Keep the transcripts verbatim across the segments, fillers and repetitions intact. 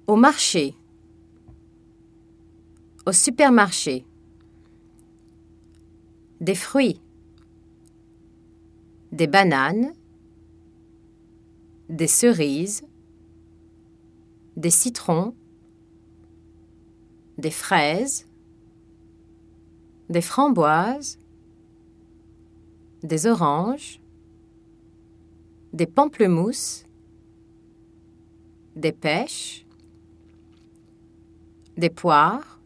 Au marché. Au supermarché. Des fruits. Des bananes. Des cerises. Des citrons. Des fraises. Des framboises. Des oranges. Des pamplemousses. Des pêches. Des poires.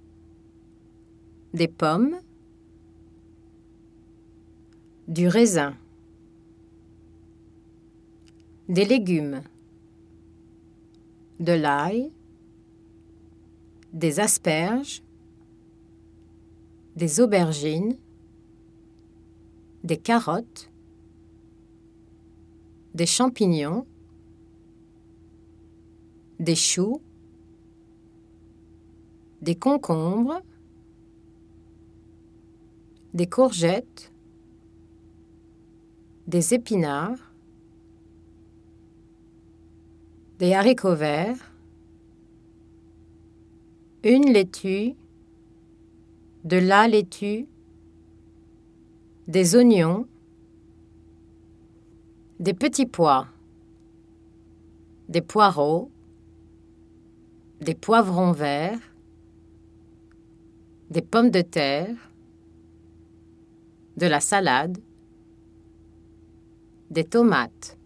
Des pommes. Du raisin. Des légumes. De l'ail. Des asperges. Des aubergines. Des carottes. Des champignons. Des choux. Des concombres. Des courgettes. Des épinards. Des haricots verts. Une laitue. De la laitue. Des oignons. Des petits pois. Des poireaux. Des poivrons verts. Des pommes de terre. De la salade. Des tomates.